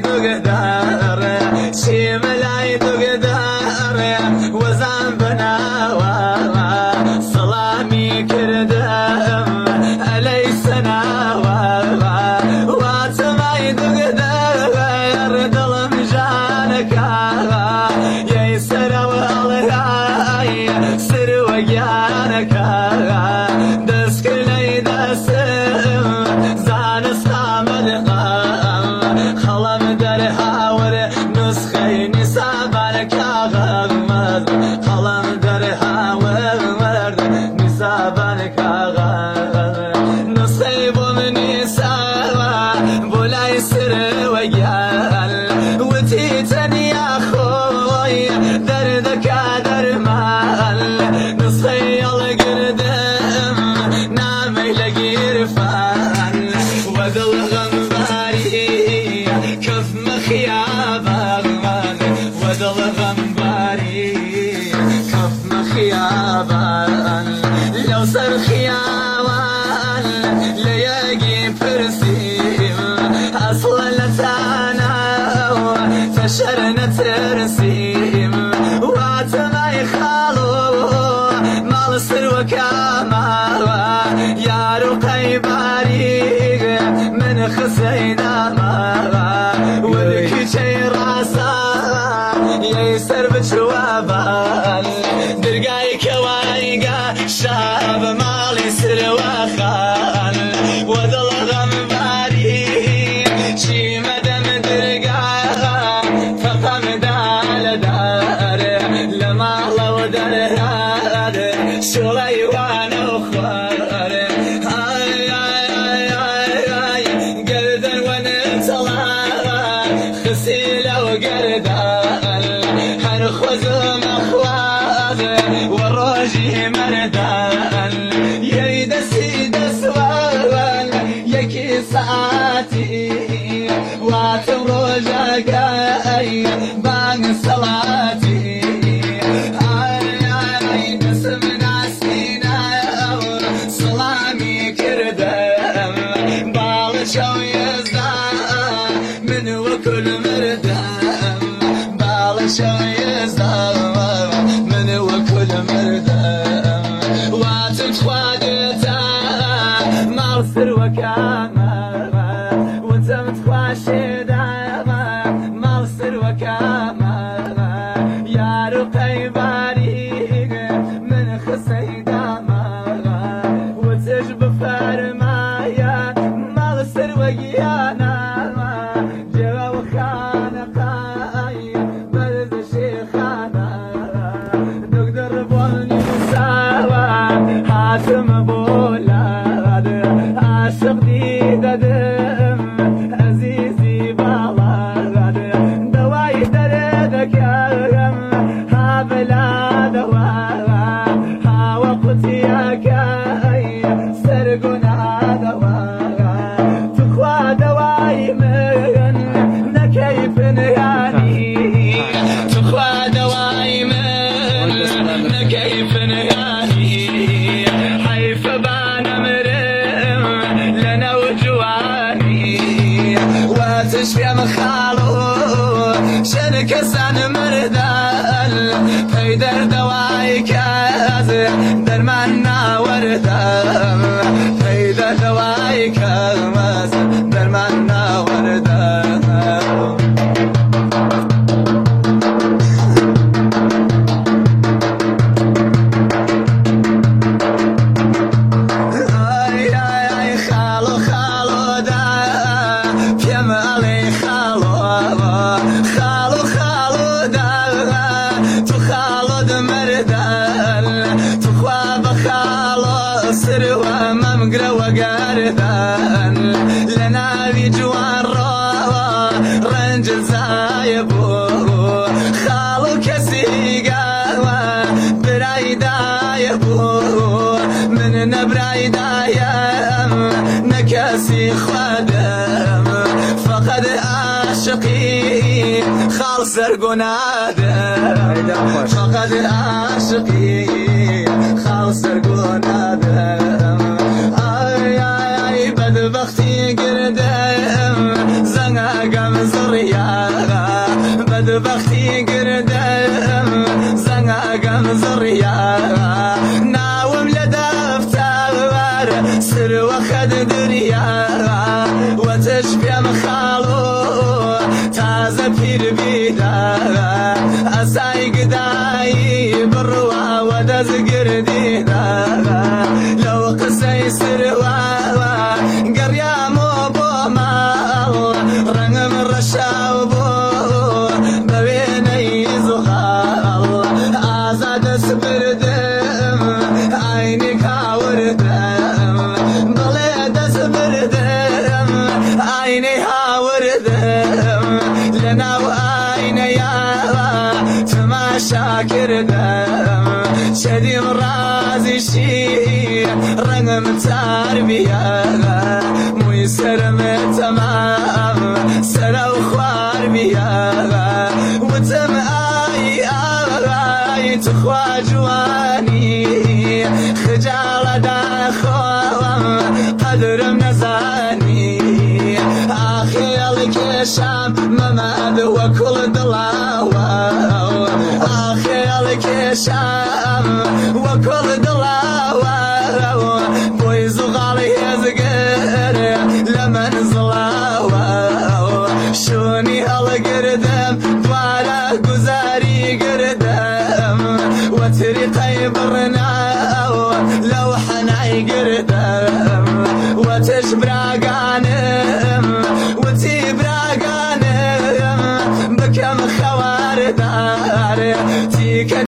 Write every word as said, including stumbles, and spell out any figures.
تقدر شي ملاي تقدر وزن بناوى سلامي كردم علي سناوى واتماي تقدر ظلم جانك يا سر والغاي سر وجانك دسك لي دسم زان استعمل خلم درها ور نسخي نسابك غمد خلم درها ور نسابك غمد نصيب من سوا بولا يسر ويال وتيتني يا خوي دردك درمال نصي القردم نامي لقي رفان وذل غنباري كف مخيابا وذل غنباري كف مخيابا لو صار خيابا لياقي فرسيم اصلا لتانا فشرنا ترسيم واتما يخالو مال سر وكاما يا رقي باريق من خسينا ما ولك شي راسا يسر بشوابا درقاي كوايقا شاب مالي سر وخان وذل غنباري شي مدام درقا فقم دال دار لما لو درهاد شلي وانا اخوار هاي هاي هاي هاي قردن ونطلع خسيلة وقردان هنخزم اخوار والروجي مردان يريد سيد سوال يكي ساعتي واتم روجك اي بان صلاتي هاي هاي نسم ناسينا سلامي كردم بالشو يزدان من وكل مردم بالشو يزدان من وكل مردم واتم تخوادتا مالسر وكاما وانتم تخواشدا مالسر وكاما يا رقي باريق من خسيداما وتجب فرمايا مالسر وقيانا جوا وخانقاي بلد شيخانا نقدر بولني سوا حاتم بولاد عاشق ديددم عزيزي بالاد دواي دردك ها بلا دوا ها وقتي يا كاي سرقنا دوا تخوى دواي من نكيف نغاني تخوى دواي من نكيف نغاني حيف بانا مرم لنا وجواني وتشفي مخالو شركة سان مردال فيدر دواي كاز درمانا وردام فيدر دواي كاز درمانا وردام مقرا وقاردان لنا في جوان راوا رنجل زايبو خالو كسيقا برايدا يبو من نبرايدا يم نكاسي خادم فقد عاشقي خالص سرقنادم فقد عاشقي خالص سرقنادم بدبختي قردم زنقم زريا بختي قردم زنقم زريا ناوم لدفتر سر وخد دريا وتشبي مخالو تازه بير بيدا أساي قداي بروا ودز قرديدا لو قسي سروا قريا مو بوما رنم الرشاو بو ببيني زغال آزاد سبردم عيني كاوردم بلد سبردم عيني هاوردم لنا وعين يا تماشى كردم شديم رازي شي رنم تربية ميسر متمام سرا وخوار بيا وتم آي آي تخوى جواني خجالة داخوام قدرم نزاني آخي الكشام مماد وكل دلاوة آخي الكشام وكل دلاوة بويز وغالي يزقر لمن زلاوة شوني هالقردم دوارا قزاري قردم وتريقي برناو لو حناي قردم وتشبراقانم وتبراقانم بكم خوار دار تيك